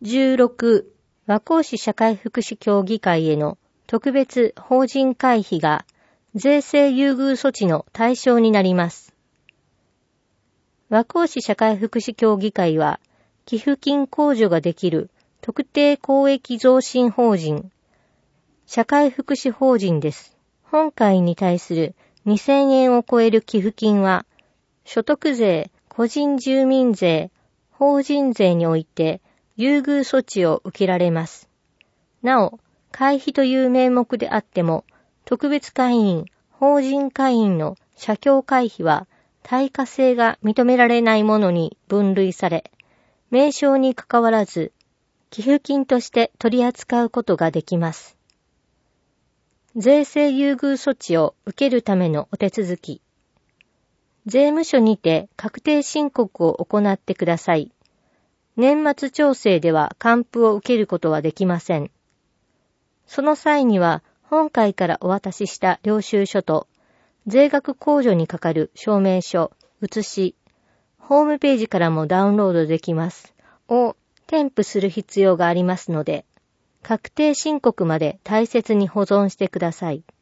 16、和光市社会福祉協議会への特別法人会費が税制優遇措置の対象になります。和光市社会福祉協議会は、寄付金控除ができる特定公益増進法人、社会福祉法人です。本会に対する2000円を超える寄付金は、所得税、個人住民税、法人税において優遇措置を受けられます。なお、会費という名目であっても、特別会員、法人会員の社協会費は対価性が認められないものに分類され、名称にかかわらず、寄付金として取り扱うことができます。税制優遇措置を受けるためのお手続き。税務署にて確定申告を行ってください。年末調整では還付を受けることはできません。その際には、本会からお渡しした領収書と、税額控除にかかる証明書、写し、ホームページからもダウンロードできます。を添付する必要がありますので、確定申告まで大切に保存してください。